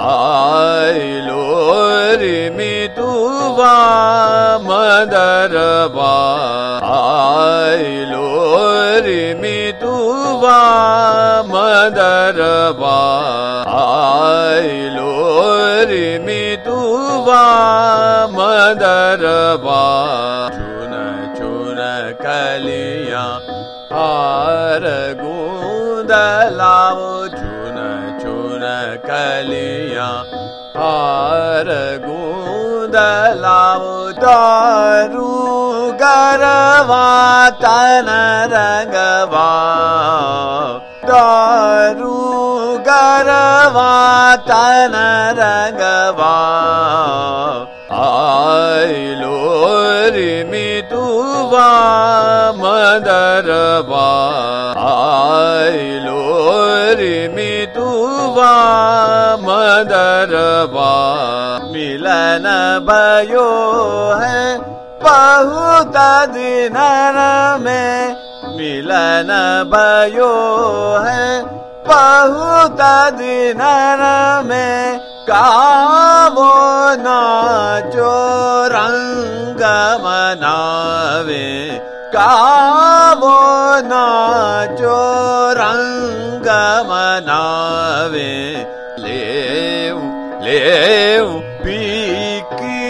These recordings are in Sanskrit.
आइलो रिमितुवा मदरवा आइलो रिमितुवा मदरवा आइलो रिमितुवा मदरवा चुन चुन कलिया हार गुंदलाओ चुन चुन कलिया हार गुंदलाओ दारू गरवा तन रंगवा दारू गरवा तन रंगवा आइलो रिमितुवा मदरवा आइलो रिमितुवा मदरवा मिलन भयो है बहुत दिनर में मिलन भयो है बहुत दिनर में कामो नाचो रंग मनावे कामो नाचो रंग मनावे लेव लेव पीकी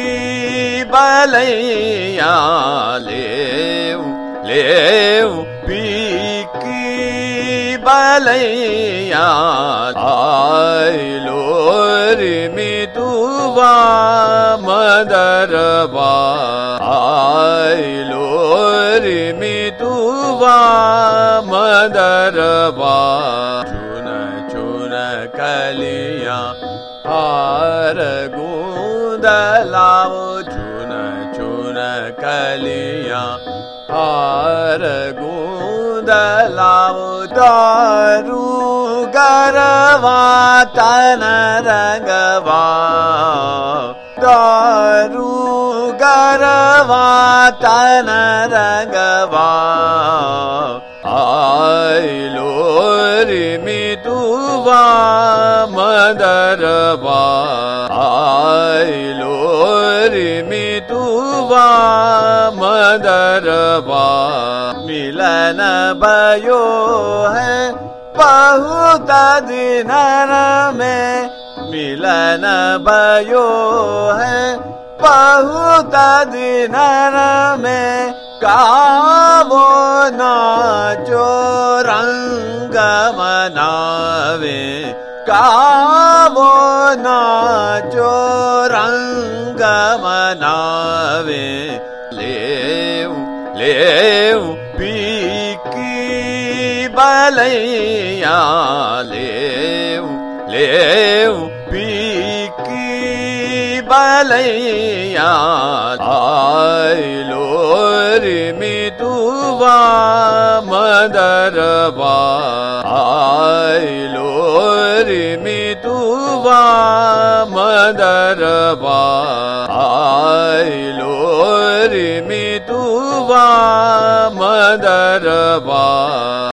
बलैया लेव लेव पीकी बलैया आइलो रिमितुवा मदरवा आइलो रिमितुवा मदरवा चुन चुन कलिया हार गुंदलाओ चुन चुन कलिया हार गुंदलाओ दारू गरवा तन रंगवा दारू गरवा तन रंगवा आइलो रिमितुवा मदरवा आइलो रिमितुवा मदरवा मिलन भयो है बहुत दिनर में मिलन भयो है बहुत दिनर में कामो नाचो रंग मनावे कामो नाचो रंग मनावे लेव लेव पीकी बलैया लेव लेव पीकी बलैया आइलो रिमितुवा मदरवा आइलो रिमितुवा मदरवा आइलो रिमितुवा मदरवा